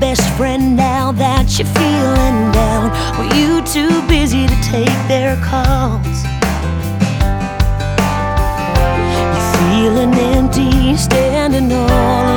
best friend now that you're feeling down? Were you too busy to take their calls? You're feeling empty, standing all